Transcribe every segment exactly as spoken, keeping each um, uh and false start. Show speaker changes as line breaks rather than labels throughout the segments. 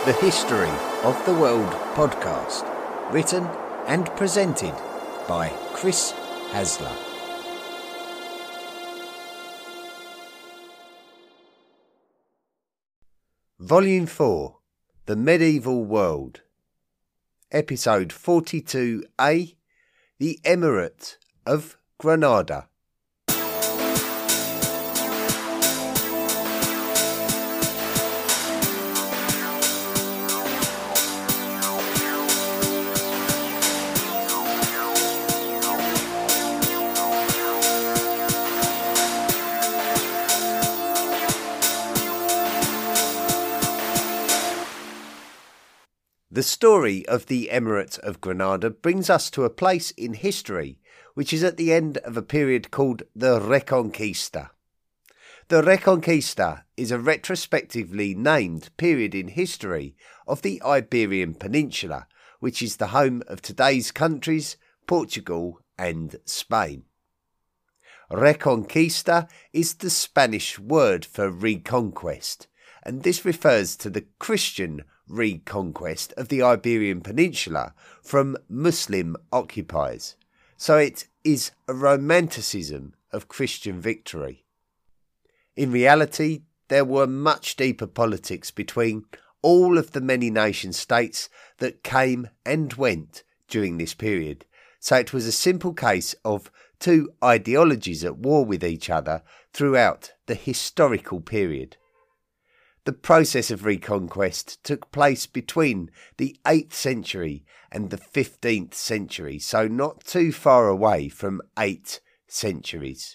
The History of the World podcast, written and presented by Chris Hasler. Volume four, The Medieval World. Episode forty-two A, The Emirate of Granada. The story of the Emirate of Granada brings us to a place in history which is at the end of a period called the Reconquista. The Reconquista is a retrospectively named period in history of the Iberian Peninsula, which is the home of today's countries Portugal and Spain. Reconquista is the Spanish word for reconquest, and this refers to the Christian reconquest of the Iberian Peninsula from Muslim occupiers, so it is a romanticism of Christian victory. In reality, there were much deeper politics between all of the many nation states that came and went during this period, so it was a simple case of two ideologies at war with each other throughout the historical period. The process of reconquest took place between the eighth century and the fifteenth century, so not too far away from eight centuries.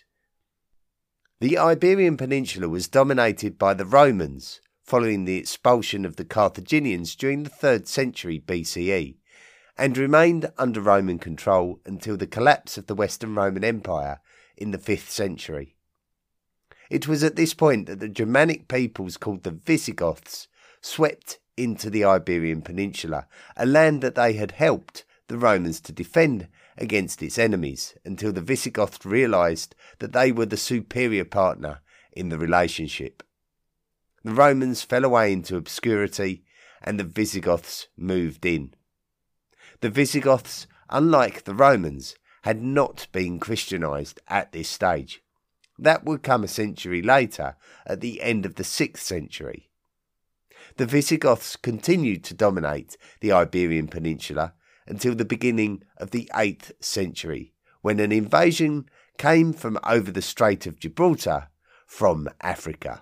The Iberian Peninsula was dominated by the Romans following the expulsion of the Carthaginians during the third century B C E, and remained under Roman control until the collapse of the Western Roman Empire in the fifth century. It was at this point that the Germanic peoples called the Visigoths swept into the Iberian Peninsula, a land that they had helped the Romans to defend against its enemies, until the Visigoths realised that they were the superior partner in the relationship. The Romans fell away into obscurity and the Visigoths moved in. The Visigoths, unlike the Romans, had not been Christianised at this stage. That would come a century later, at the end of the sixth century. The Visigoths continued to dominate the Iberian Peninsula until the beginning of the eighth century, when an invasion came from over the Strait of Gibraltar from Africa.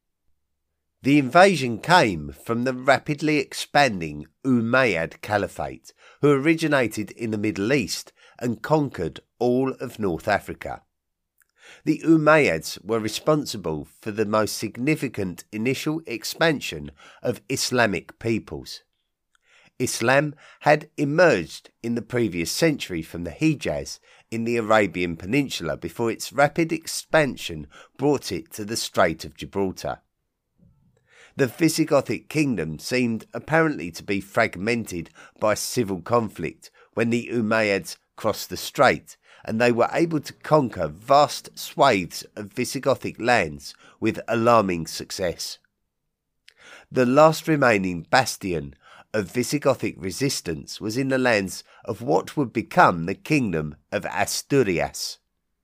The invasion came from the rapidly expanding Umayyad Caliphate, who originated in the Middle East and conquered all of North Africa. The Umayyads were responsible for the most significant initial expansion of Islamic peoples. Islam had emerged in the previous century from the Hijaz in the Arabian Peninsula before its rapid expansion brought it to the Strait of Gibraltar. The Visigothic kingdom seemed apparently to be fragmented by civil conflict when the Umayyads crossed the strait, and they were able to conquer vast swathes of Visigothic lands with alarming success. The last remaining bastion of Visigothic resistance was in the lands of what would become the Kingdom of Asturias.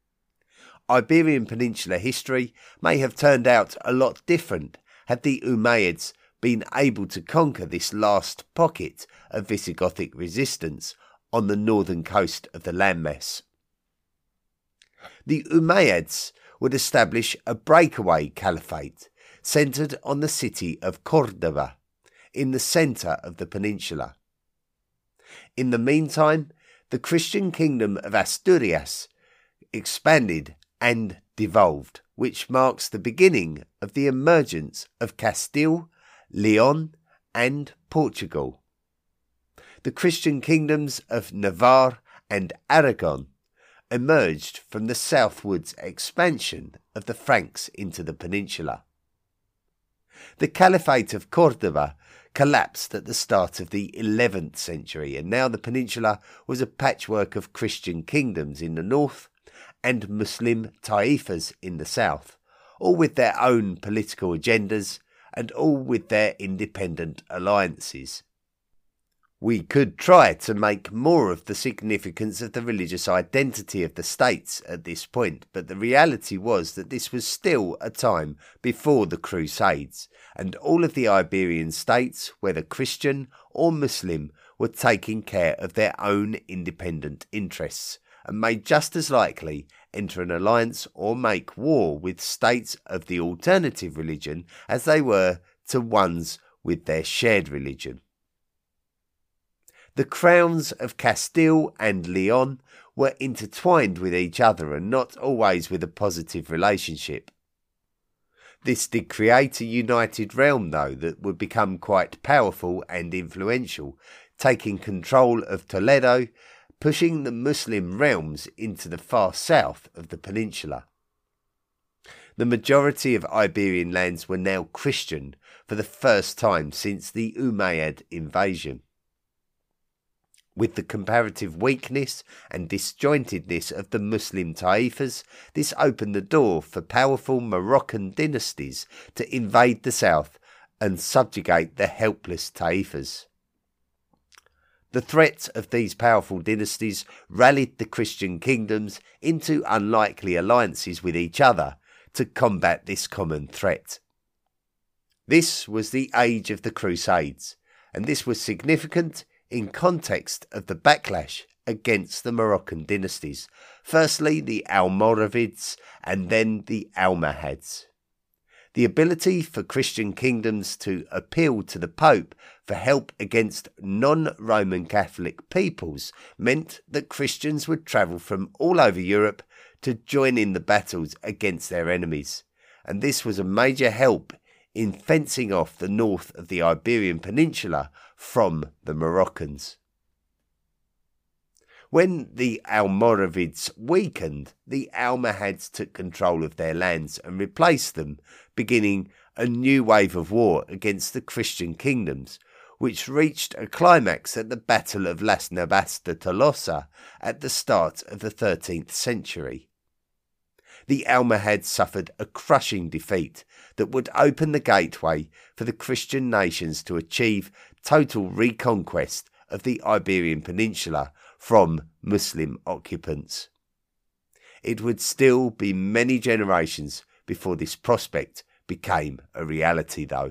Iberian Peninsula history may have turned out a lot different had the Umayyads been able to conquer this last pocket of Visigothic resistance on the northern coast of the landmass. The Umayyads would establish a breakaway caliphate centred on the city of Córdoba in the centre of the peninsula. In the meantime, the Christian kingdom of Asturias expanded and devolved, which marks the beginning of the emergence of Castile, Leon and Portugal. The Christian kingdoms of Navarre and Aragon emerged from the southwards expansion of the Franks into the peninsula. The Caliphate of Córdoba collapsed at the start of the eleventh century, and now the peninsula was a patchwork of Christian kingdoms in the north and Muslim taifas in the south, all with their own political agendas and all with their independent alliances. We could try to make more of the significance of the religious identity of the states at this point, but the reality was that this was still a time before the Crusades, and all of the Iberian states, whether Christian or Muslim, were taking care of their own independent interests, and may just as likely enter an alliance or make war with states of the alternative religion as they were to ones with their shared religion. The crowns of Castile and Leon were intertwined with each other and not always with a positive relationship. This did create a united realm, though, that would become quite powerful and influential, taking control of Toledo, pushing the Muslim realms into the far south of the peninsula. The majority of Iberian lands were now Christian for the first time since the Umayyad invasion. With the comparative weakness and disjointedness of the Muslim taifas, this opened the door for powerful Moroccan dynasties to invade the south and subjugate the helpless taifas. The threat of these powerful dynasties rallied the Christian kingdoms into unlikely alliances with each other to combat this common threat. This was the age of the Crusades, and this was significant in context of the backlash against the Moroccan dynasties, firstly the Almoravids and then the Almohads. The ability for Christian kingdoms to appeal to the Pope for help against non-Roman Catholic peoples meant that Christians would travel from all over Europe to join in the battles against their enemies, and this was a major help in fencing off the north of the Iberian Peninsula from the Moroccans. When the Almoravids weakened, the Almohads took control of their lands and replaced them, beginning a new wave of war against the Christian kingdoms, which reached a climax at the Battle of Las Navas de Tolosa at the start of the thirteenth century. The Almohads suffered a crushing defeat that would open the gateway for the Christian nations to achieve total reconquest of the Iberian Peninsula from Muslim occupants. It would still be many generations before this prospect became a reality, though.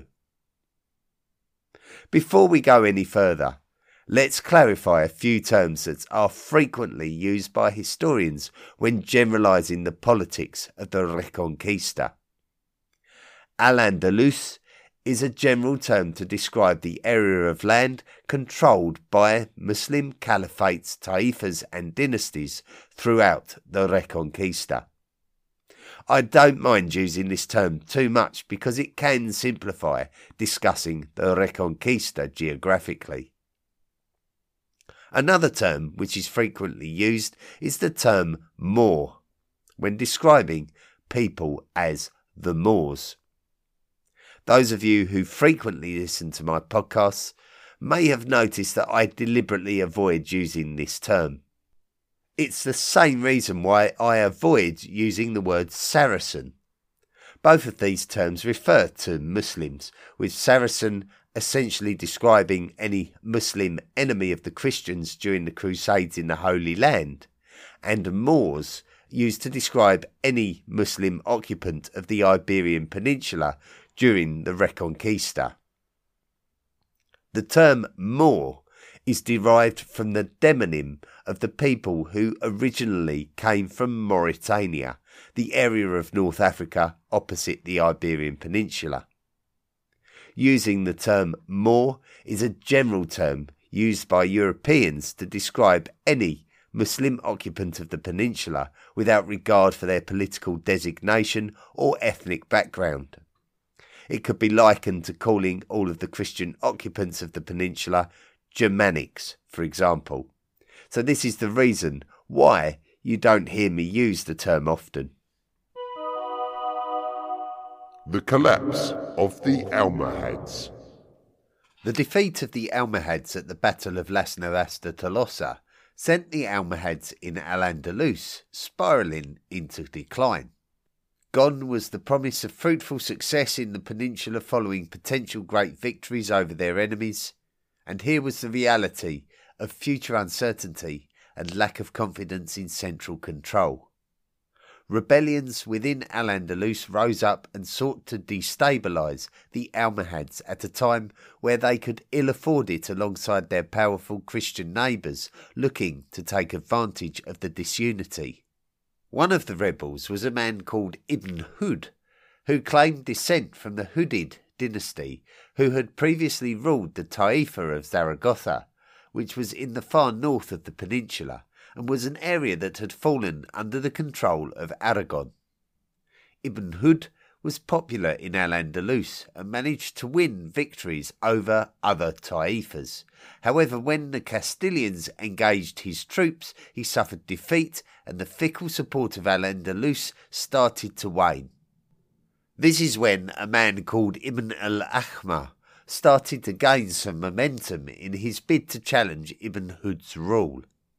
Before we go any further, let's clarify a few terms that are frequently used by historians when generalising the politics of the Reconquista. Al-Andalus is a general term to describe the area of land controlled by Muslim caliphates, taifas and dynasties throughout the Reconquista. I don't mind using this term too much because it can simplify discussing the Reconquista geographically. Another term which is frequently used is the term Moor, when describing people as the Moors. Those of you who frequently listen to my podcasts may have noticed that I deliberately avoid using this term. It's the same reason why I avoid using the word Saracen. Both of these terms refer to Muslims, with Saracen essentially describing any Muslim enemy of the Christians during the Crusades in the Holy Land, and Moors used to describe any Muslim occupant of the Iberian Peninsula during the Reconquista. The term Moor is derived from the demonym of the people who originally came from Mauritania, the area of North Africa opposite the Iberian Peninsula. Using the term Moor is a general term used by Europeans to describe any Muslim occupant of the peninsula without regard for their political designation or ethnic background. It could be likened to calling all of the Christian occupants of the peninsula Germanics, for example. So this is the reason why you don't hear me use the term often.
The collapse of the Almohads.
The defeat of the Almohads at the Battle of Las Navas de Tolosa sent the Almohads in Al-Andalus spiralling into decline. Gone was the promise of fruitful success in the peninsula following potential great victories over their enemies, and here was the reality of future uncertainty and lack of confidence in central control. Rebellions within Al-Andalus rose up and sought to destabilise the Almohads at a time where they could ill afford it alongside their powerful Christian neighbours looking to take advantage of the disunity. One of the rebels was a man called Ibn Hud, who claimed descent from the Hudid dynasty, who had previously ruled the Taifa of Zaragoza, which was in the far north of the peninsula, and was an area that had fallen under the control of Aragon. Ibn Hud was popular in Al-Andalus and managed to win victories over other Taifas. However, when the Castilians engaged his troops, he suffered defeat and the fickle support of Al-Andalus started to wane. This is when a man called Ibn al-Ahmar started to gain some momentum in his bid to challenge Ibn Hud's rule.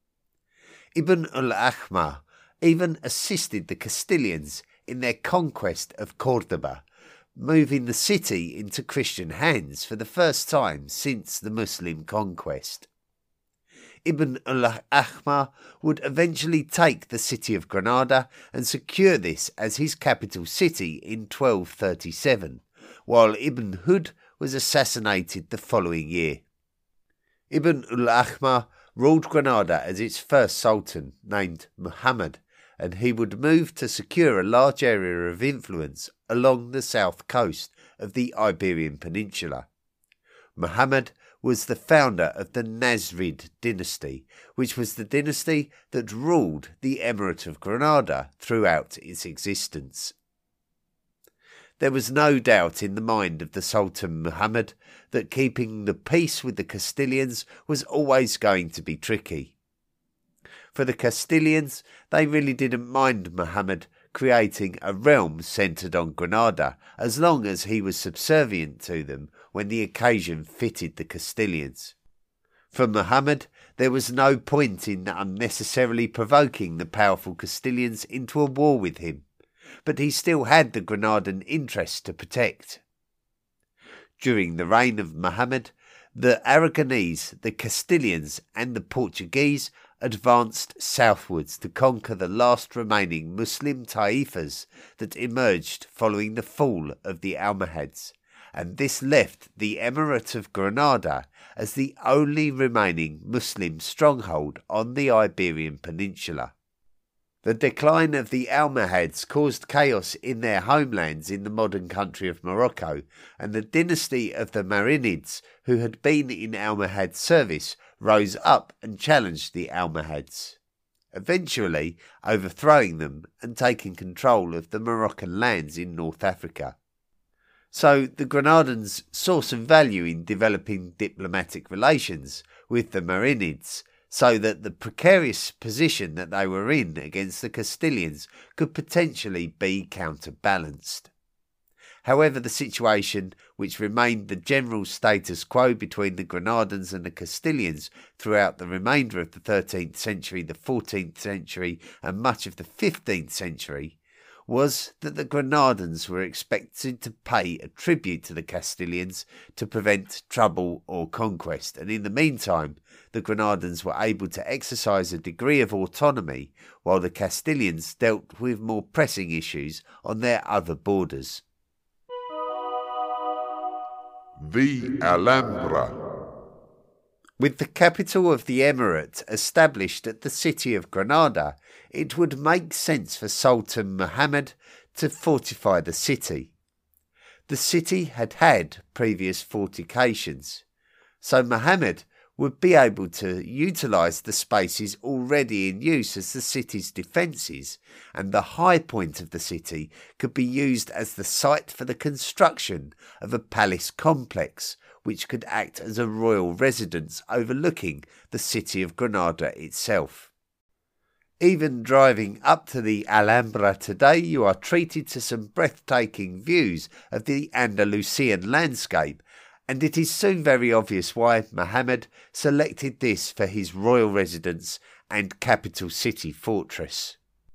Ibn al-Ahmar even assisted the Castilians in their conquest of Córdoba, moving the city into Christian hands for the first time since the Muslim conquest. Ibn al-Ahmar would eventually take the city of Granada and secure this as his capital city in twelve thirty-seven, while Ibn Hud was assassinated the following year. Ibn al-Ahmar ruled Granada as its first sultan, named Muhammad, and he would move to secure a large area of influence along the south coast of the Iberian Peninsula. Muhammad was the founder of the Nasrid dynasty, which was the dynasty that ruled the Emirate of Granada throughout its existence. There was no doubt in the mind of the Sultan Muhammad that keeping the peace with the Castilians was always going to be tricky. For the Castilians, they really didn't mind Muhammad creating a realm centred on Granada, as long as he was subservient to them when the occasion fitted the Castilians. For Muhammad, there was no point in unnecessarily provoking the powerful Castilians into a war with him, but he still had the Granadan interest to protect. During the reign of Muhammad, the Aragonese, the Castilians and the Portuguese advanced southwards to conquer the last remaining Muslim taifas that emerged following the fall of the Almohads, and this left the Emirate of Granada as the only remaining Muslim stronghold on the Iberian Peninsula. The decline of the Almohads caused chaos in their homelands in the modern country of Morocco, and the dynasty of the Marinids, who had been in Almohad service, rose up and challenged the Almohads, eventually overthrowing them and taking control of the Moroccan lands in North Africa. So the Granadans saw some value in developing diplomatic relations with the Marinids, so that the precarious position that they were in against the Castilians could potentially be counterbalanced. However, the situation, which remained the general status quo between the Granadans and the Castilians throughout the remainder of the thirteenth century, the fourteenth century and much of the fifteenth century, was that the Granadans were expected to pay a tribute to the Castilians to prevent trouble or conquest, and in the meantime the Granadans were able to exercise a degree of autonomy while the Castilians dealt with more pressing issues on their other borders.
The Alhambra.
With the capital of the Emirate established at the city of Granada, it would make sense for Sultan Muhammad to fortify the city. The city had had previous fortifications, so Muhammad would be able to utilise the spaces already in use as the city's defences, and the high point of the city could be used as the site for the construction of a palace complex, which could act as a royal residence overlooking the city of Granada itself. Even driving up to the Alhambra today, you are treated to some breathtaking views of the Andalusian landscape, and it is soon very obvious why Muhammad selected this for his royal residence and capital city fortress.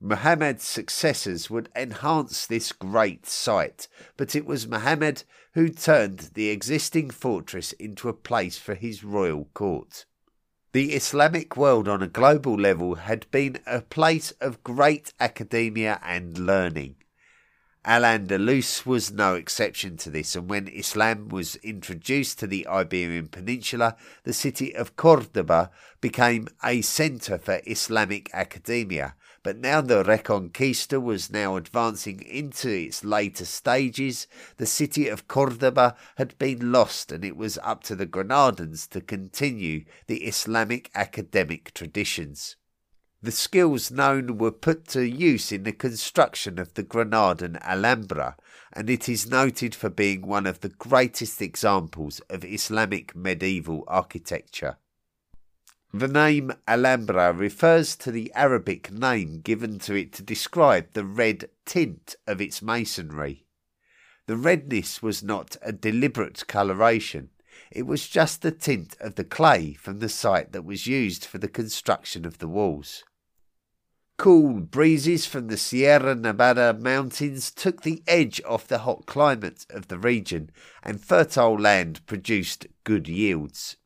Muhammad's successors would enhance this great site, but it was Muhammad who turned the existing fortress into a place for his royal court. The Islamic world on a global level had been a place of great academia and learning. Al-Andalus was no exception to this, and when Islam was introduced to the Iberian Peninsula, the city of Cordoba became a centre for Islamic academia. But now the Reconquista was now advancing into its later stages. The city of Cordoba had been lost, and it was up to the Granadans to continue the Islamic academic traditions. The skills known were put to use in the construction of the Granadan Alhambra, and it is noted for being one of the greatest examples of Islamic medieval architecture. The name Alhambra refers to the Arabic name given to it to describe the red tint of its masonry. The redness was not a deliberate coloration. It was just the tint of the clay from the site that was used for the construction of the walls. Cool breezes from the Sierra Nevada mountains took the edge off the hot climate of the region, and fertile land produced good yields.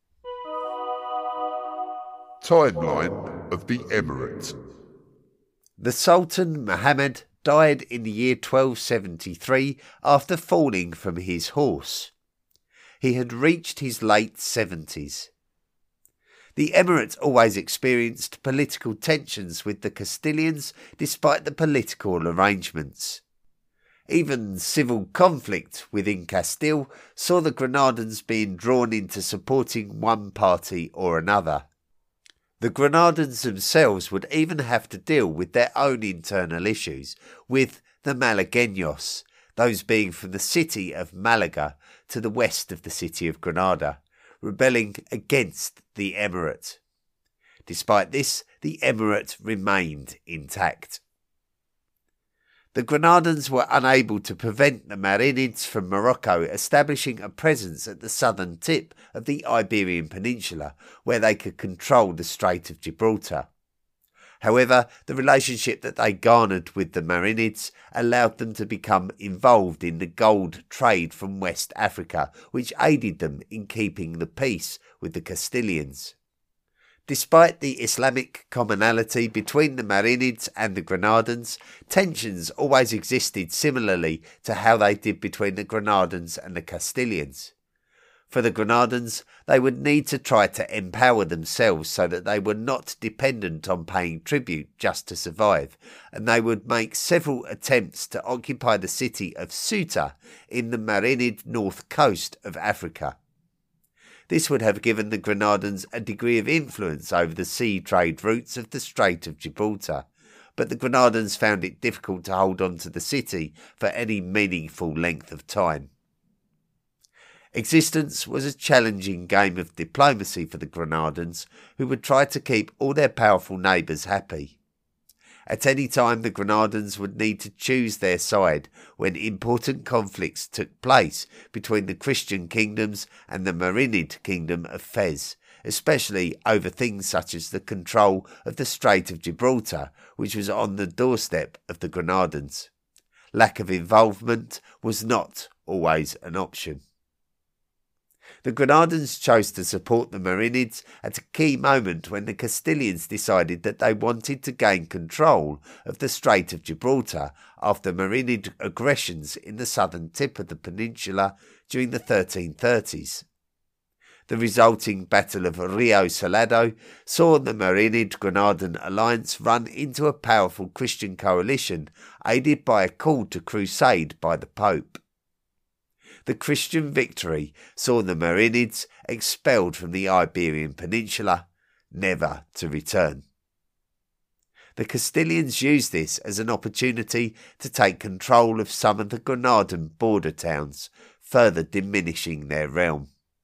Timeline of the Emirate.
The Sultan Muhammad died in the year twelve seventy-three after falling from his horse. He had reached his late seventies. The Emirate always experienced political tensions with the Castilians despite the political arrangements. Even civil conflict within Castile saw the Granadans being drawn into supporting one party or another. The Granadans themselves would even have to deal with their own internal issues with the Malagueños, those being from the city of Malaga to the west of the city of Granada, rebelling against the Emirate. Despite this, the Emirate remained intact. The Granadans were unable to prevent the Marinids from Morocco establishing a presence at the southern tip of the Iberian Peninsula, where they could control the Strait of Gibraltar. However, the relationship that they garnered with the Marinids allowed them to become involved in the gold trade from West Africa, which aided them in keeping the peace with the Castilians. Despite the Islamic commonality between the Marinids and the Granadans, tensions always existed similarly to how they did between the Granadans and the Castilians. For the Granadans, they would need to try to empower themselves so that they were not dependent on paying tribute just to survive, and they would make several attempts to occupy the city of Ceuta in the Marinid north coast of Africa. This would have given the Granadans a degree of influence over the sea trade routes of the Strait of Gibraltar, but the Granadans found it difficult to hold on to the city for any meaningful length of time. Existence was a challenging game of diplomacy for the Granadans, who would try to keep all their powerful neighbours happy. At any time, the Granadans would need to choose their side when important conflicts took place between the Christian kingdoms and the Marinid kingdom of Fez, especially over things such as the control of the Strait of Gibraltar, which was on the doorstep of the Granadans. Lack of involvement was not always an option. The Granadans chose to support the Marinids at a key moment when the Castilians decided that they wanted to gain control of the Strait of Gibraltar after Marinid aggressions in the southern tip of the peninsula during the thirteen thirties. The resulting Battle of Rio Salado saw the Marinid-Granadan alliance run into a powerful Christian coalition aided by a call to crusade by the Pope. The Christian victory saw the Marinids expelled from the Iberian Peninsula, never to return. The Castilians used this as an opportunity to take control of some of the Granadan border towns, further diminishing their realm.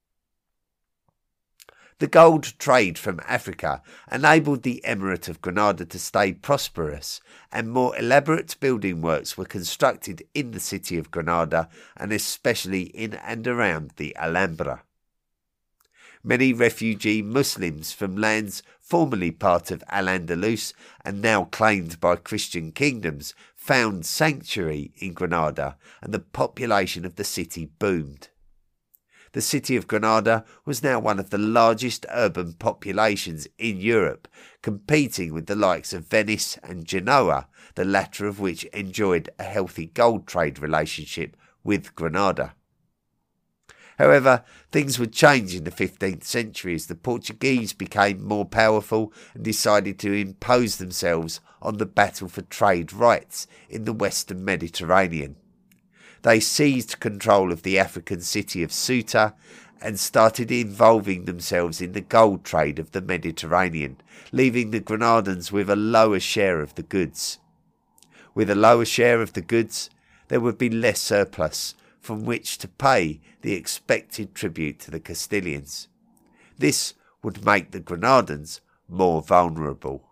The gold trade from Africa enabled the Emirate of Granada to stay prosperous, and more elaborate building works were constructed in the city of Granada and especially in and around the Alhambra. Many refugee Muslims from lands formerly part of Al-Andalus and now claimed by Christian kingdoms found sanctuary in Granada, and the population of the city boomed. The city of Granada was now one of the largest urban populations in Europe, competing with the likes of Venice and Genoa, the latter of which enjoyed a healthy gold trade relationship with Granada. However, things would change in the fifteenth century as the Portuguese became more powerful and decided to impose themselves on the battle for trade rights in the western Mediterranean. They seized control of the African city of Ceuta and started involving themselves in the gold trade of the Mediterranean, leaving the Granadans with a lower share of the goods. With a lower share of the goods, there would be less surplus from which to pay the expected tribute to the Castilians. This would make the Granadans more vulnerable.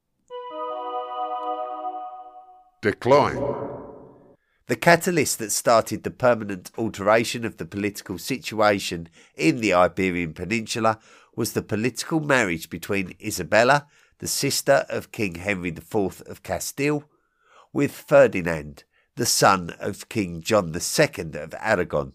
Decline.
The catalyst that started the permanent alteration of the political situation in the Iberian Peninsula was the political marriage between Isabella, the sister of King Henry the Fourth of Castile, with Ferdinand, the son of King John the Second of Aragon.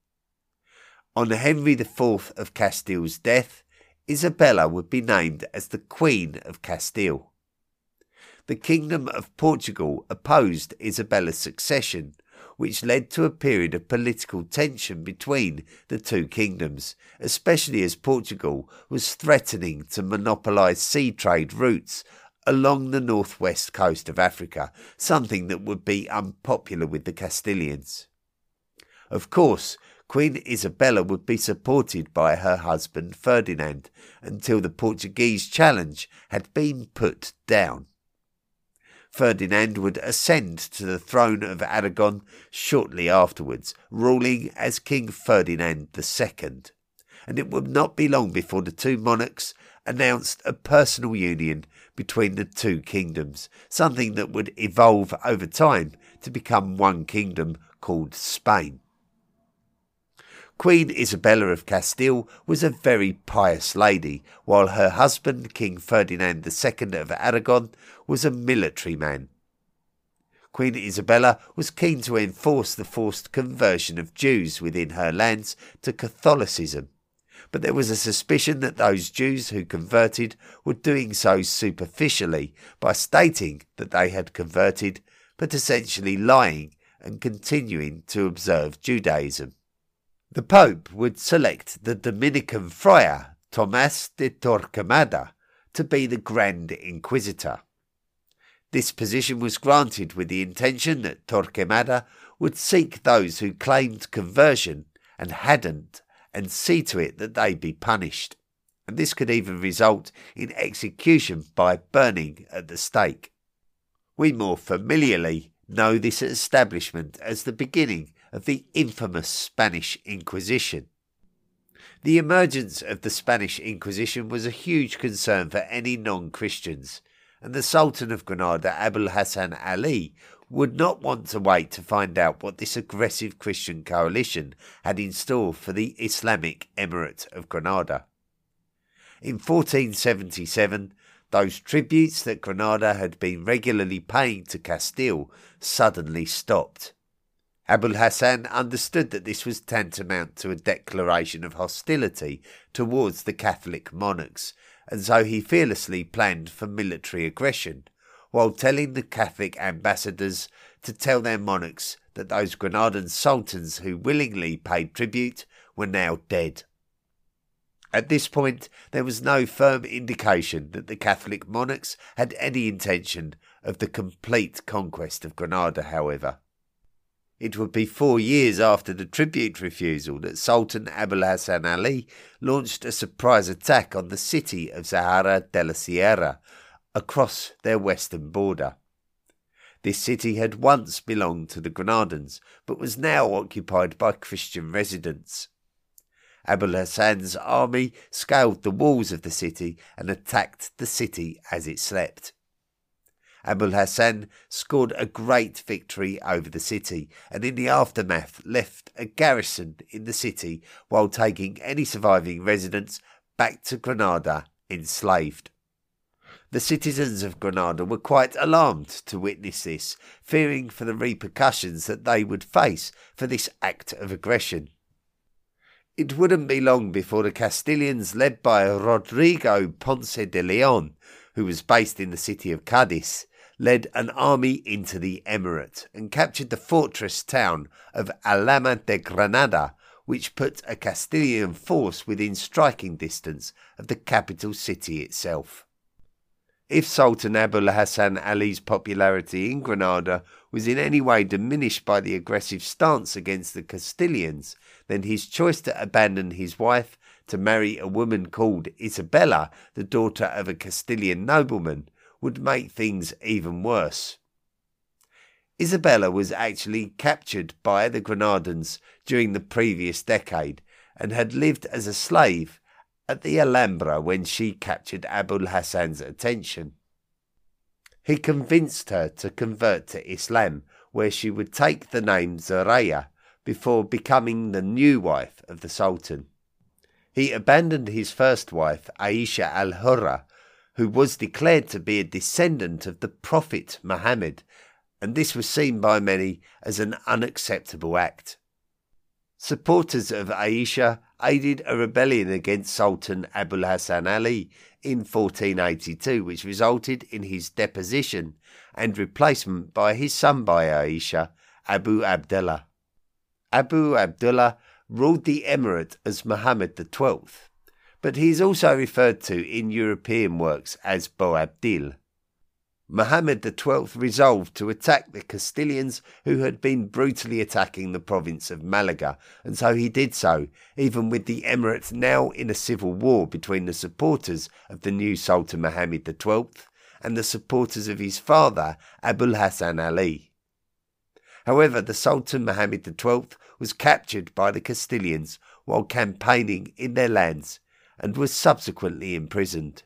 On Henry the Fourth of Castile's death, Isabella would be named as the Queen of Castile. The Kingdom of Portugal opposed Isabella's succession, which led to a period of political tension between the two kingdoms, especially as Portugal was threatening to monopolise sea trade routes along the northwest coast of Africa, something that would be unpopular with the Castilians. Of course, Queen Isabella would be supported by her husband Ferdinand until the Portuguese challenge had been put down. Ferdinand would ascend to the throne of Aragon shortly afterwards, ruling as King Ferdinand the Second, and it would not be long before the two monarchs announced a personal union between the two kingdoms, something that would evolve over time to become one kingdom called Spain. Queen Isabella of Castile was a very pious lady, while her husband, King Ferdinand the Second of Aragon, was a military man. Queen Isabella was keen to enforce the forced conversion of Jews within her lands to Catholicism, but there was a suspicion that those Jews who converted were doing so superficially by stating that they had converted, but essentially lying and continuing to observe Judaism. The Pope would select the Dominican friar Tomás de Torquemada to be the Grand Inquisitor. This position was granted with the intention that Torquemada would seek those who claimed conversion and hadn't, and see to it that they be punished, and this could even result in execution by burning at the stake. We more familiarly know this establishment as the beginning of the infamous Spanish Inquisition. The emergence of the Spanish Inquisition was a huge concern for any non-Christians, and the Sultan of Granada, Abul Hassan Ali, would not want to wait to find out what this aggressive Christian coalition had in store for the Islamic Emirate of Granada. In fourteen seventy-seven, those tributes that Granada had been regularly paying to Castile suddenly stopped. Abul Hassan understood that this was tantamount to a declaration of hostility towards the Catholic monarchs, and so he fearlessly planned for military aggression, while telling the Catholic ambassadors to tell their monarchs that those Granadan sultans who willingly paid tribute were now dead. At this point, there was no firm indication that the Catholic monarchs had any intention of the complete conquest of Granada, however. It would be four years after the tribute refusal that Sultan Abul Hassan Ali launched a surprise attack on the city of Zahara de la Sierra across their western border. This city had once belonged to the Granadans, but was now occupied by Christian residents. Abul Hassan's army scaled the walls of the city and attacked the city as it slept. Abu Hassan scored a great victory over the city, and in the aftermath left a garrison in the city while taking any surviving residents back to Granada enslaved. The citizens of Granada were quite alarmed to witness this, fearing for the repercussions that they would face for this act of aggression. It wouldn't be long before the Castilians, led by Rodrigo Ponce de Leon, who was based in the city of Cadiz, led an army into the emirate and captured the fortress town of Alhama de Granada, which put a Castilian force within striking distance of the capital city itself. If Sultan Abu Hassan Ali's popularity in Granada was in any way diminished by the aggressive stance against the Castilians, then his choice to abandon his wife to marry a woman called Isabella, the daughter of a Castilian nobleman, would make things even worse. Isabella was actually captured by the Granadans during the previous decade and had lived as a slave at the Alhambra when she captured Abu Hassan's attention. He convinced her to convert to Islam, where she would take the name Zoraida before becoming the new wife of the Sultan. He abandoned his first wife, Aisha al-Hurra, who was declared to be a descendant of the Prophet Muhammad, and this was seen by many as an unacceptable act. Supporters of Aisha aided a rebellion against Sultan Abu Hassan Ali in fourteen eighty-two, which resulted in his deposition and replacement by his son by Aisha, Abu Abdullah. Abu Abdullah ruled the emirate as Muhammad the twelfth, but he is also referred to in European works as Boabdil. Muhammad the twelfth resolved to attack the Castilians who had been brutally attacking the province of Malaga, and so he did so, even with the emirate now in a civil war between the supporters of the new Sultan Muhammad the twelfth and the supporters of his father Abu Hassan Ali. However, the Sultan Muhammad the twelfth was captured by the Castilians while campaigning in their lands and was subsequently imprisoned.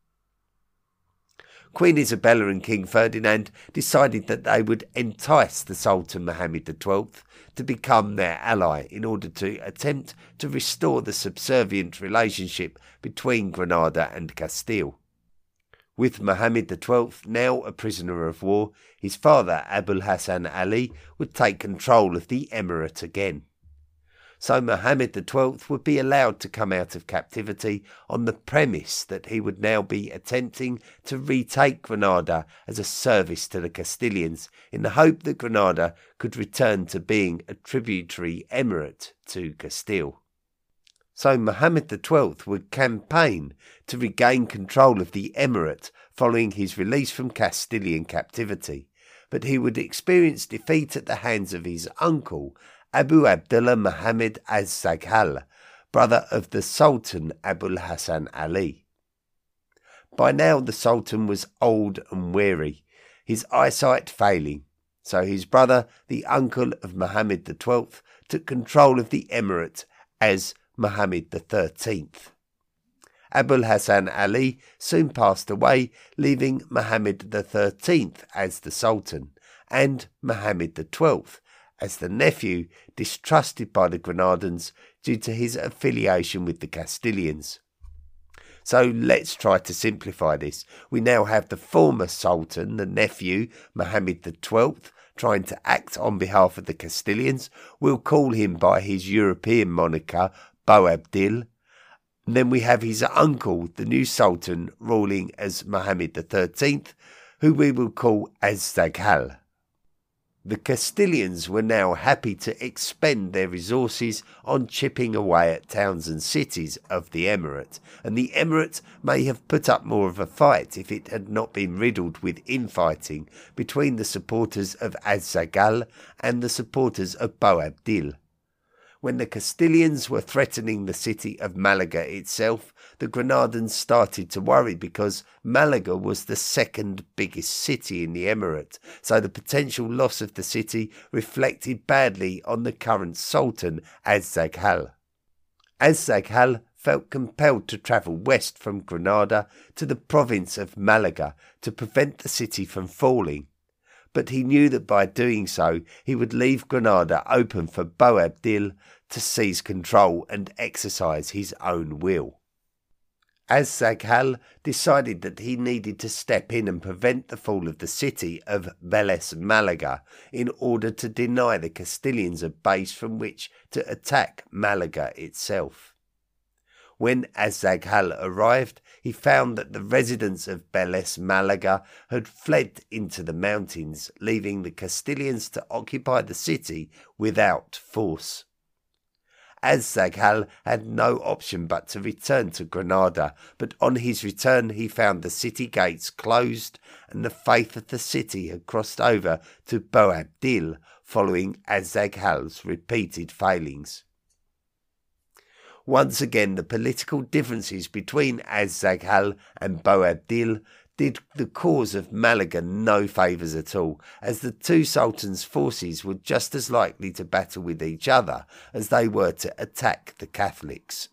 Queen Isabella and King Ferdinand decided that they would entice the Sultan Muhammad the twelfth to become their ally in order to attempt to restore the subservient relationship between Granada and Castile. With Muhammad the twelfth now a prisoner of war, his father Abu Hassan Ali would take control of the emirate again. So Muhammad the twelfth would be allowed to come out of captivity on the premise that he would now be attempting to retake Granada as a service to the Castilians in the hope that Granada could return to being a tributary emirate to Castile. So Muhammad the twelfth would campaign to regain control of the emirate following his release from Castilian captivity, but he would experience defeat at the hands of his uncle Abu Abdullah Muhammad az-Zaghal, brother of the Sultan Abu Hassan Ali. By now the Sultan was old and weary, his eyesight failing, so his brother, the uncle of Muhammad the twelfth, took control of the emirate as Muhammad the thirteenth. Abu Hassan Ali soon passed away, leaving Muhammad the thirteenth as the Sultan, and Muhammad the twelfth as the nephew distrusted by the Granadans due to his affiliation with the Castilians. So let's try to simplify this. We now have the former Sultan, the nephew, Muhammad the twelfth, trying to act on behalf of the Castilians. We'll call him by his European moniker, Boabdil. And then we have his uncle, the new Sultan, ruling as Muhammad the thirteenth, who we will call az-Zaghal. The Castilians were now happy to expend their resources on chipping away at towns and cities of the emirate, and the emirate may have put up more of a fight if it had not been riddled with infighting between the supporters of az-Zaghal and the supporters of Boabdil. When the Castilians were threatening the city of Malaga itself, the Granadans started to worry because Malaga was the second biggest city in the emirate, so the potential loss of the city reflected badly on the current Sultan az-Zaghal. Az-Zaghal felt compelled to travel west from Granada to the province of Malaga to prevent the city from falling. But he knew that by doing so he would leave Granada open for Boabdil to seize control and exercise his own will. Az-Zaghal decided that he needed to step in and prevent the fall of the city of Vélez Málaga in order to deny the Castilians a base from which to attack Malaga itself. When Az-Zaghal arrived, he found that the residents of Vélez Málaga had fled into the mountains, leaving the Castilians to occupy the city without force. Az-Zaghal had no option but to return to Granada, but on his return he found the city gates closed and the faith of the city had crossed over to Boabdil following Az-Zaghal's repeated failings. Once again, the political differences between Az-Zaghal and Boabdil did the cause of Malaga no favours at all, as the two sultans' forces were just as likely to battle with each other as they were to attack the Catholics.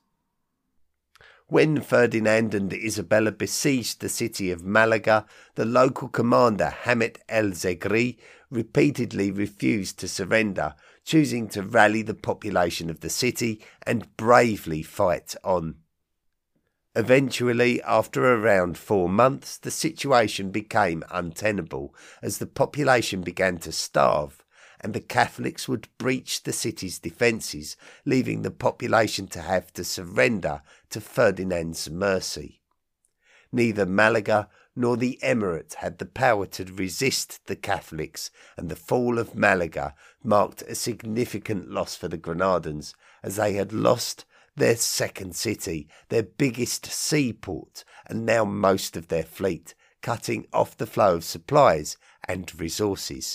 When Ferdinand and Isabella besieged the city of Malaga, the local commander Hamet el-Zegri repeatedly refused to surrender, choosing to rally the population of the city and bravely fight on. Eventually, after around four months, the situation became untenable as the population began to starve and the Catholics would breach the city's defences, leaving the population to have to surrender to Ferdinand's mercy. Neither Malaga nor the Emirate had the power to resist the Catholics, and the fall of Malaga marked a significant loss for the Granadans, as they had lost their second city, their biggest seaport, and now most of their fleet, cutting off the flow of supplies and resources.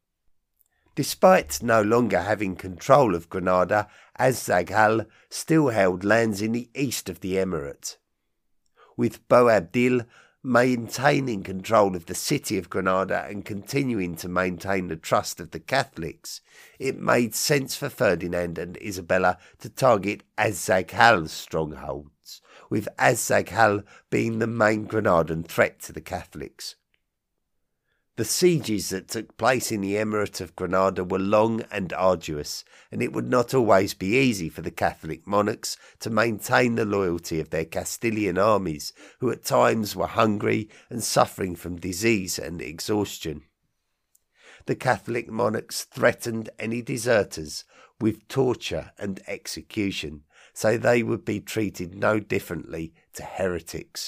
Despite no longer having control of Granada, Az-Zaghal still held lands in the east of the Emirate. With Boabdil maintaining control of the city of Granada and continuing to maintain the trust of the Catholics, it made sense for Ferdinand and Isabella to target Az-Zaghal's strongholds, with Az-Zaghal being the main Granadan threat to the Catholics. The sieges that took place in the Emirate of Granada were long and arduous, and it would not always be easy for the Catholic monarchs to maintain the loyalty of their Castilian armies, who at times were hungry and suffering from disease and exhaustion. The Catholic monarchs threatened any deserters with torture and execution, so they would be treated no differently to heretics.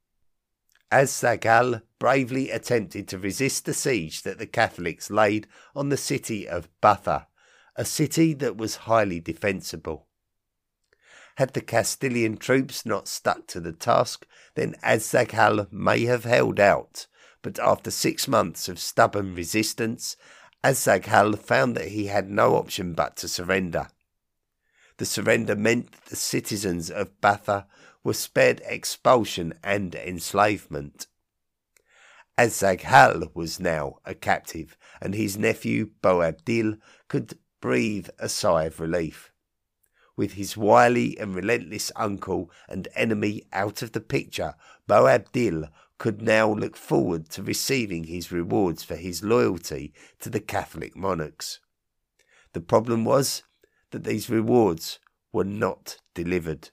Az-Zaghal bravely attempted to resist the siege that the Catholics laid on the city of Baza, a city that was highly defensible. Had the Castilian troops not stuck to the task, then Az-Zaghal may have held out, but after six months of stubborn resistance, Az-Zaghal found that he had no option but to surrender. The surrender meant that the citizens of Baza were spared expulsion and enslavement. Az-Zaghal was now a captive, and his nephew Boabdil could breathe a sigh of relief. With his wily and relentless uncle and enemy out of the picture, Boabdil could now look forward to receiving his rewards for his loyalty to the Catholic monarchs. The problem was that these rewards were not delivered.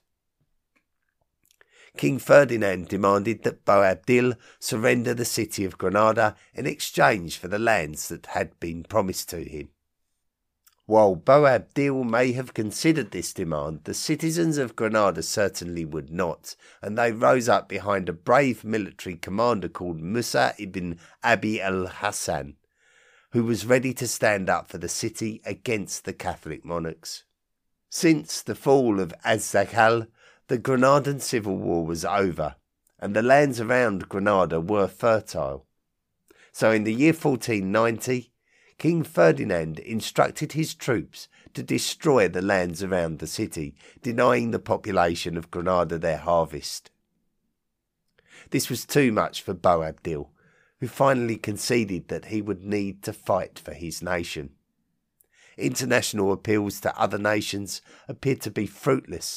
King Ferdinand demanded that Boabdil surrender the city of Granada in exchange for the lands that had been promised to him. While Boabdil may have considered this demand, the citizens of Granada certainly would not, and they rose up behind a brave military commander called Musa ibn Abi al-Hassan, who was ready to stand up for the city against the Catholic monarchs. Since the fall of Az-Zaghal, the Granadan civil war was over, and the lands around Granada were fertile. So in the year fourteen ninety, King Ferdinand instructed his troops to destroy the lands around the city, denying the population of Granada their harvest. This was too much for Boabdil, who finally conceded that he would need to fight for his nation. International appeals to other nations appeared to be fruitless,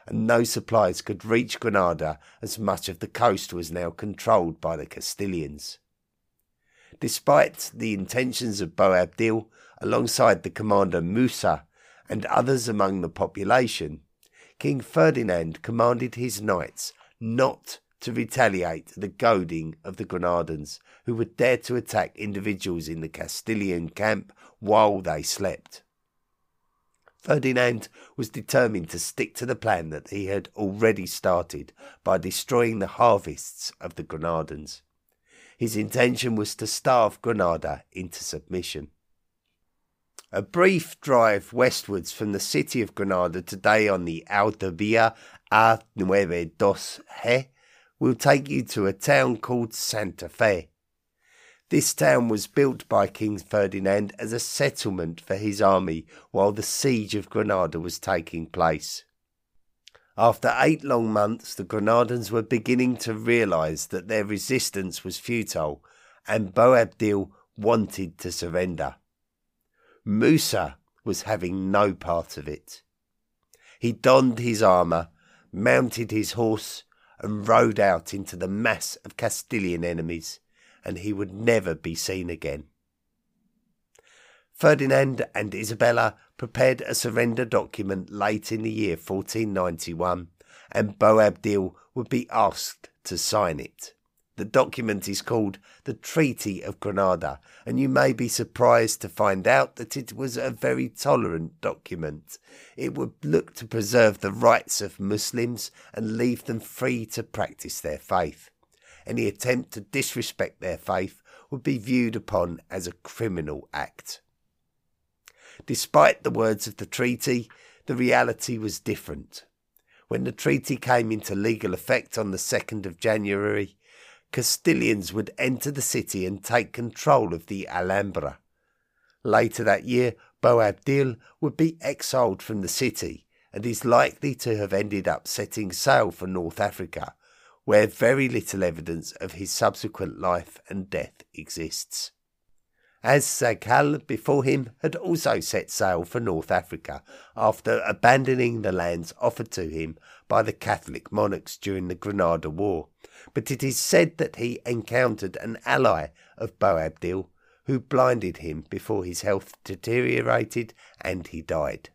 and no supplies could reach Granada as much of the coast was now controlled by the Castilians. Despite the intentions of Boabdil, alongside the commander Musa and others among the population, King Ferdinand commanded his knights not to retaliate the goading of the Granadans, who would dare to attack individuals in the Castilian camp while they slept. Ferdinand was determined to stick to the plan that he had already started by destroying the harvests of the Granadans. His intention was to starve Granada into submission. A brief drive westwards from the city of Granada today on the Autovía A nueve dos G will take you to a town called Santa Fe. This town was built by King Ferdinand as a settlement for his army while the siege of Granada was taking place. After eight long months, the Granadans were beginning to realise that their resistance was futile, and Boabdil wanted to surrender. Musa was having no part of it. He donned his armour, mounted his horse, and rode out into the mass of Castilian enemies, and he would never be seen again. Ferdinand and Isabella prepared a surrender document late in the year fourteen ninety-one, and Boabdil would be asked to sign it. The document is called the Treaty of Granada, and you may be surprised to find out that it was a very tolerant document. It would look to preserve the rights of Muslims and leave them free to practice their faith. Any attempt to disrespect their faith would be viewed upon as a criminal act. Despite the words of the treaty, the reality was different. When the treaty came into legal effect on the second of January, Castilians would enter the city and take control of the Alhambra. Later that year, Boabdil would be exiled from the city and is likely to have ended up setting sail for North Africa, where very little evidence of his subsequent life and death exists. As Zaghal before him had also set sail for North Africa after abandoning the lands offered to him by the Catholic monarchs during the Granada War, but it is said that he encountered an ally of Boabdil who blinded him before his health deteriorated and he died.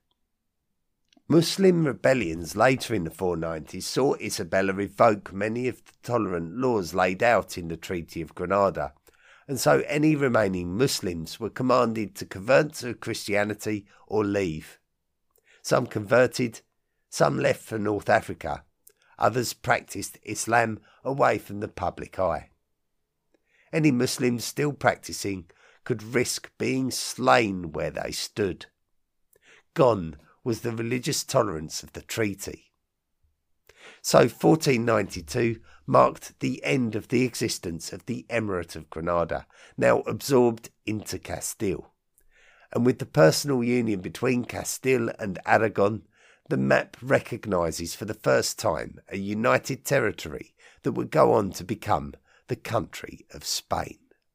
Muslim rebellions later in the four nineties saw Isabella revoke many of the tolerant laws laid out in the Treaty of Granada, and so any remaining Muslims were commanded to convert to Christianity or leave. Some converted, some left for North Africa, others practiced Islam away from the public eye. Any Muslims still practicing could risk being slain where they stood. Gone was the religious tolerance of the treaty. So fourteen ninety-two marked the end of the existence of the Emirate of Granada, now absorbed into Castile. And with the personal union between Castile and Aragon, the map recognises for the first time a united territory that would go on to become the country of Spain.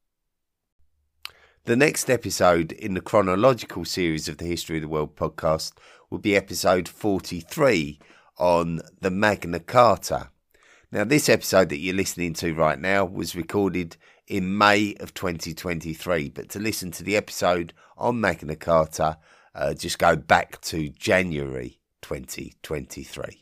The next episode in the chronological series of the History of the World podcast will be episode forty-three on the Magna Carta. Now, this episode that you're listening to right now was recorded in May of twenty twenty-three, but to listen to the episode on Magna Carta, uh, just go back to January twenty twenty-three.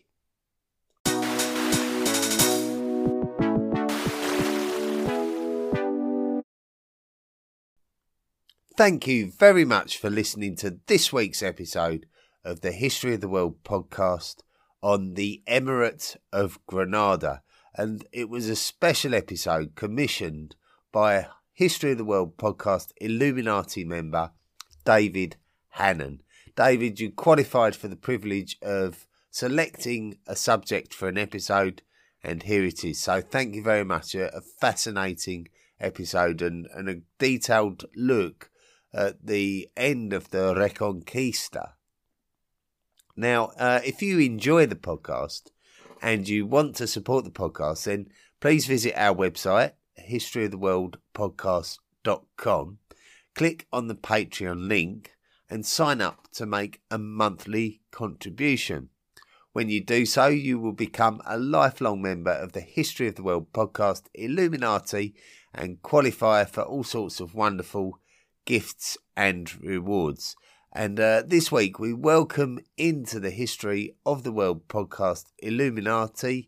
Thank you very much for listening to this week's episode of the History of the World podcast on the Emirate of Granada. And it was a special episode commissioned by History of the World podcast Illuminati member David Hannon. David, you qualified for the privilege of selecting a subject for an episode, and here it is. So thank you very much. A, a fascinating episode and, and a detailed look at the end of the Reconquista. Now, uh, if you enjoy the podcast and you want to support the podcast, then please visit our website, history of the world podcast dot com. Click on the Patreon link and sign up to make a monthly contribution. When you do so, you will become a lifelong member of the History of the World podcast Illuminati and qualify for all sorts of wonderful gifts and rewards. And uh, this week we welcome into the History of the World podcast Illuminati,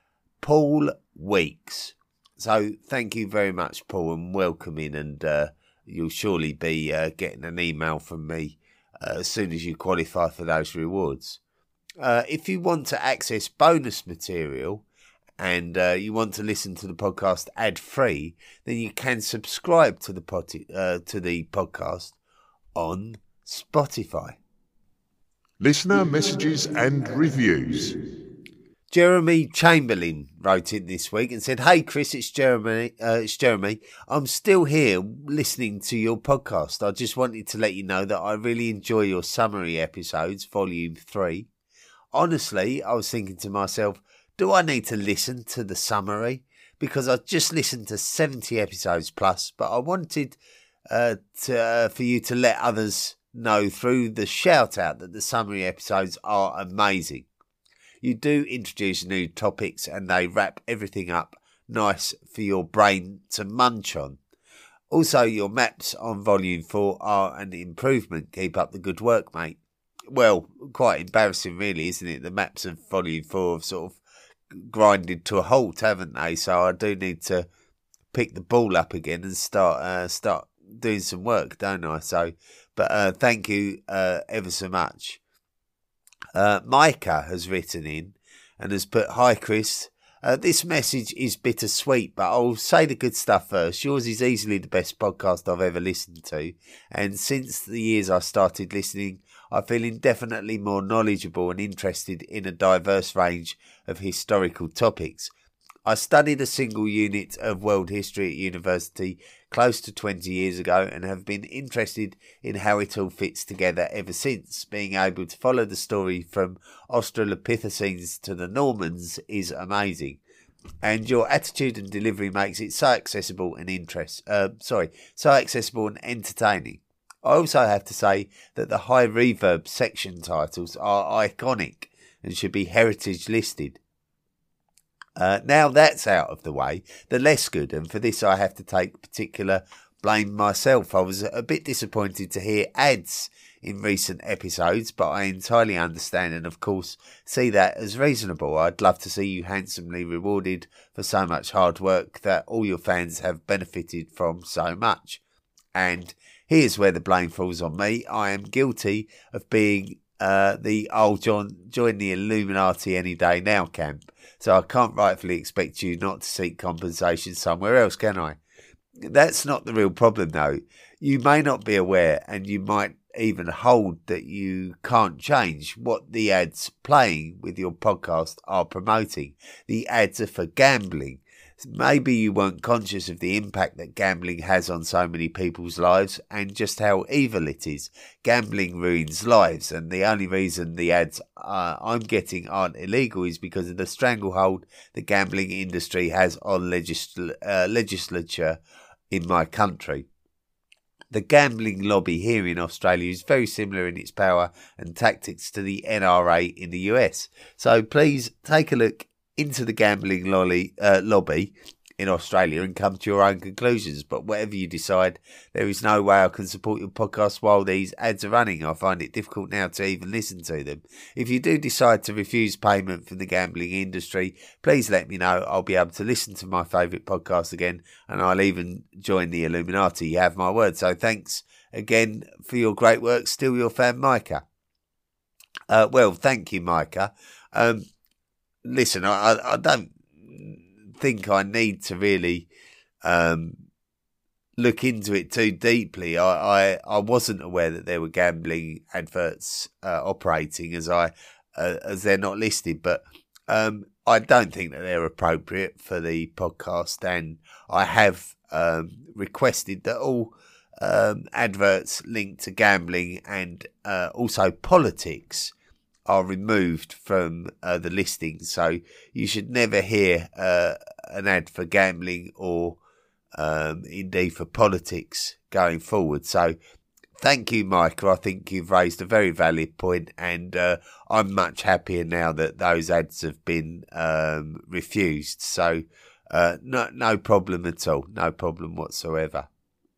Paul Weeks. So thank you very much, Paul, and welcome in, and uh, you'll surely be uh, getting an email from me uh, as soon as you qualify for those rewards. Uh, if you want to access bonus material and uh, you want to listen to the podcast ad-free, then you can subscribe to the pot- uh, to the podcast on Spotify.
Listener messages and reviews.
Jeremy Chamberlain wrote in this week and said, "Hey Chris, it's Jeremy. Uh, it's Jeremy. I'm still here listening to your podcast. I just wanted to let you know that I really enjoy your summary episodes, Volume Three. Honestly, I was thinking to myself, do I need to listen to the summary? Because I just listened to seventy episodes plus, but I wanted uh, to, uh, for you to let others know through the shout out that the summary episodes are amazing. You do introduce new topics and they wrap everything up nice for your brain to munch on. Also, your maps on Volume four are an improvement. Keep up the good work, mate." Well, quite embarrassing really, isn't it? The maps of Volume four have sort of grinded to a halt, haven't they? So I do need to pick the ball up again and start uh, start doing some work, don't I? So, but uh, thank you uh, ever so much. Uh, Micah has written in and has put, "Hi Chris, uh, this message is bittersweet, but I'll say the good stuff first. Yours is easily the best podcast I've ever listened to, and since the years I started listening, I feel indefinitely more knowledgeable and interested in a diverse range of historical topics. I studied a single unit of world history at university close to twenty years ago and have been interested in how it all fits together ever since. Being able to follow the story from Australopithecines to the Normans is amazing. And your attitude and delivery makes it so accessible and interest. Uh, sorry, so accessible and entertaining. I also have to say that the high reverb section titles are iconic and should be heritage listed. Uh, now that's out of the way, the less good, and for this I have to take particular blame myself. I was a bit disappointed to hear ads in recent episodes, but I entirely understand and of course see that as reasonable. I'd love to see you handsomely rewarded for so much hard work that all your fans have benefited from so much. And here's where the blame falls on me. I am guilty of being uh, the I'll join, join the Illuminati any day now camp. So I can't rightfully expect you not to seek compensation somewhere else, can I? That's not the real problem though. You may not be aware, and you might even hold that you can't change what the ads playing with your podcast are promoting. The ads are for gambling. Maybe you weren't conscious of the impact that gambling has on so many people's lives and just how evil it is. Gambling ruins lives, and the only reason the ads uh, I'm getting aren't illegal is because of the stranglehold the gambling industry has on legisl- uh, legislature in my country. The gambling lobby here in Australia is very similar in its power and tactics to the N R A in the U S. So please take a look into the gambling lolly, uh, lobby in Australia and come to your own conclusions. But whatever you decide, there is no way I can support your podcast while these ads are running. I find it difficult now to even listen to them. If you do decide to refuse payment from the gambling industry, please let me know. I'll be able to listen to my favourite podcast again, and I'll even join the Illuminati. You have my word. So thanks again for your great work. Still your fan, Micah. Uh, well, thank you, Micah. Um, Listen, I, I don't think I need to really um, look into it too deeply. I, I, I wasn't aware that there were gambling adverts uh, operating as I uh, as they're not listed, but um, I don't think that they're appropriate for the podcast, and I have um, requested that all um, adverts linked to gambling and uh, also politics are removed from uh, the listings. So you should never hear uh, an ad for gambling or um, indeed for politics going forward. So thank you, Micah. I think you've raised a very valid point, and uh, I'm much happier now that those ads have been um, refused. So uh, no, no problem at all. No problem whatsoever.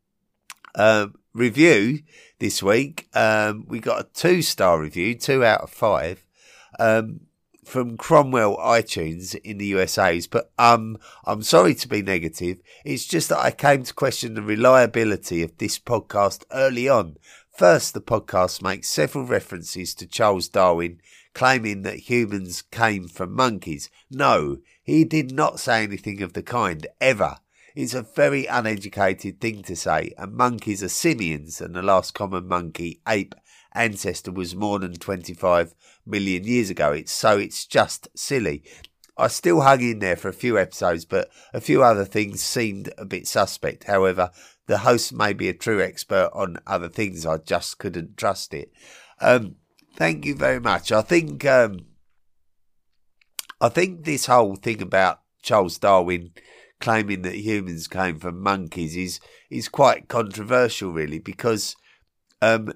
Um, review this week. Um, we got a two-star review, two out of five, um, from Cromwell iTunes in the U S A. But um, I'm sorry to be negative. It's just that I came to question the reliability of this podcast early on. First, the podcast makes several references to Charles Darwin, claiming that humans came from monkeys. No, he did not say anything of the kind, ever. It's a very uneducated thing to say, and monkeys are simians, and the last common monkey ape ancestor was more than twenty-five million years ago. It's so it's just silly. I still hung in there for a few episodes, but a few other things seemed a bit suspect. However, the host may be a true expert on other things. I just couldn't trust it. Um, thank you very much. I think um, I think this whole thing about Charles Darwin claiming that humans came from monkeys is is quite controversial, really, because um,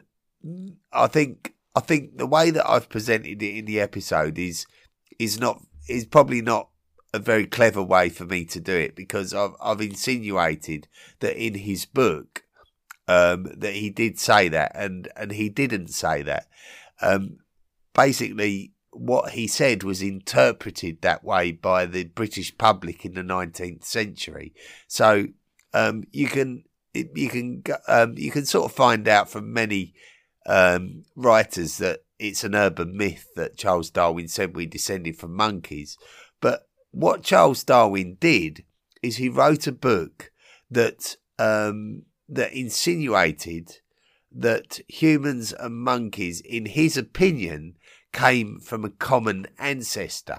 I think I think the way that I've presented it in the episode is is not is probably not a very clever way for me to do it, because I've I've insinuated that in his book um, that he did say that, and and he didn't say that. Um, basically, what he said was interpreted that way by the British public in the nineteenth century. So um, you can you can um, you can sort of find out from many um, writers that it's an urban myth that Charles Darwin said we descended from monkeys. But what Charles Darwin did is he wrote a book that um, that insinuated that humans and monkeys, in his opinion, came from a common ancestor.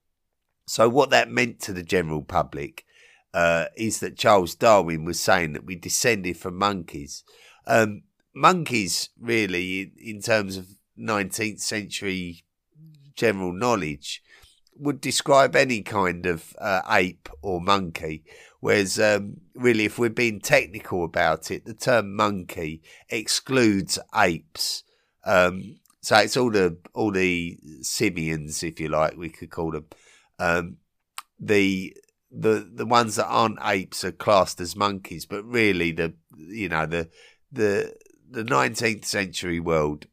So what that meant to the general public uh, is that Charles Darwin was saying that we descended from monkeys. Um, monkeys, really, in, in terms of nineteenth century general knowledge, would describe any kind of uh, ape or monkey. Whereas, um, really, if we're being technical about it, the term monkey excludes apes. Um, So it's all the all the simians, if you like, we could call them. Um, the the the ones that aren't apes are classed as monkeys, but really the you know the the the nineteenth century world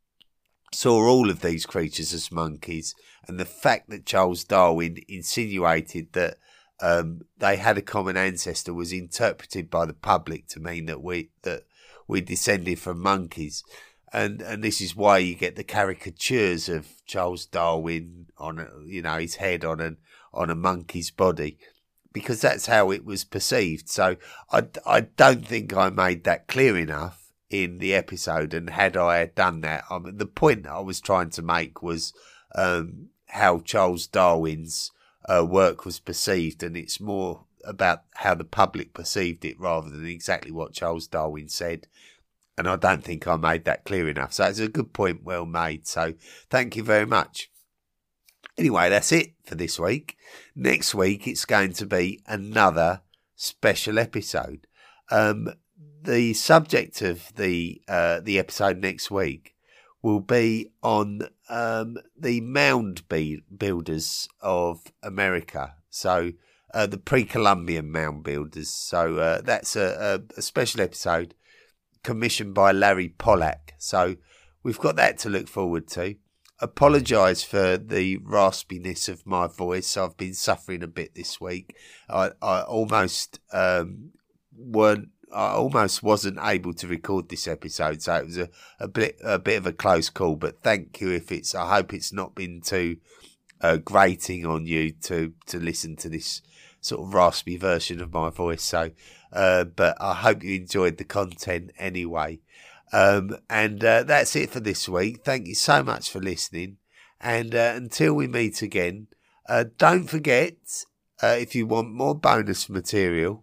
saw all of these creatures as monkeys, and the fact that Charles Darwin insinuated that um, they had a common ancestor was interpreted by the public to mean that we that we descended from monkeys. And and this is why you get the caricatures of Charles Darwin on, a, you know, his head on an on a monkey's body, because that's how it was perceived. So I, I don't think I made that clear enough in the episode. And had I done that, I mean, the point that I was trying to make was um, how Charles Darwin's uh, work was perceived, and it's more about how the public perceived it rather than exactly what Charles Darwin said. And I don't think I made that clear enough. So it's a good point, well made. So thank you very much. Anyway, that's it for this week. Next week, it's going to be another special episode. Um, the subject of the uh, the episode next week will be on um, the mound builders of America. So uh, the pre-Columbian mound builders. So uh, that's a, a, a special episode commissioned by Larry Pollack. So we've got that to look forward to. Apologise for the raspiness of my voice. I've been suffering a bit this week. I, I almost um, weren't. I almost wasn't able to record this episode, so it was a, a bit a bit of a close call. But thank you if it's. I hope it's not been too uh, grating on you to to listen to this sort of raspy version of my voice. So. Uh, but I hope you enjoyed the content anyway. Um, and uh, that's it for this week. Thank you so much for listening. And uh, until we meet again, uh, don't forget, uh, if you want more bonus material,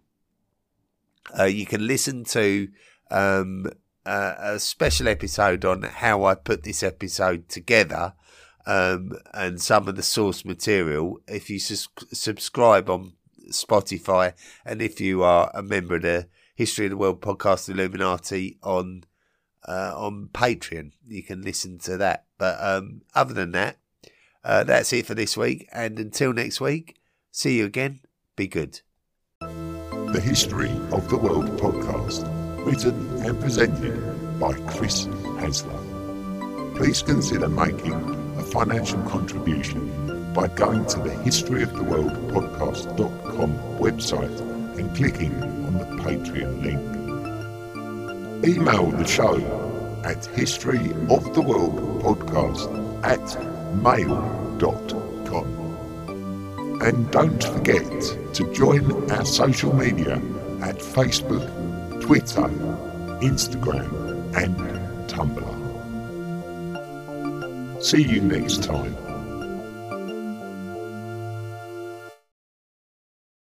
uh, you can listen to um, uh, a special episode on how I put this episode together um, and some of the source material if you sus- subscribe on Spotify, and if you are a member of the History of the World Podcast Illuminati on uh, on Patreon. You can listen to that. But um, other than that, uh, that's it for this week. And until next week, see you again. Be good.
The History of the World podcast, written and presented by Chris Hasler. Please consider making a financial contribution by going to the history of the world podcast dot com website and clicking on the Patreon link. Email the show at historyoftheworldpodcast at mail dot com. And don't forget to join our social media at Facebook, Twitter, Instagram and Tumblr. See you next time.